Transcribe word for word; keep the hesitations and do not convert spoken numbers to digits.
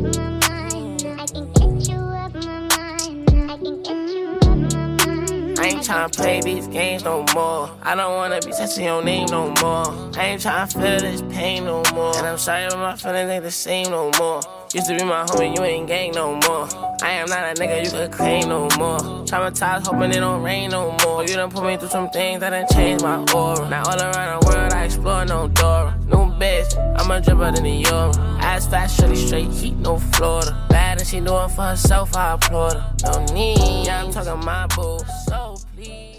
I ain't tryna play these games no more. I don't wanna be touching your name no more. I ain't tryna feel this pain no more. And I'm sorry, but my feelings ain't the same no more. Used to be my homie, you ain't gang no more. I am not a nigga you could claim no more. Traumatized, hoping it don't rain no more. You done put me through some things that done changed my aura. Now all around the world I explore no Dora. New bitch, I'm a dripper than the Euro. Ass fast, shorty straight heat, no Florida. Bad and she doing for herself, I applaud her. No need, yeah, I'm talking my boo. So please.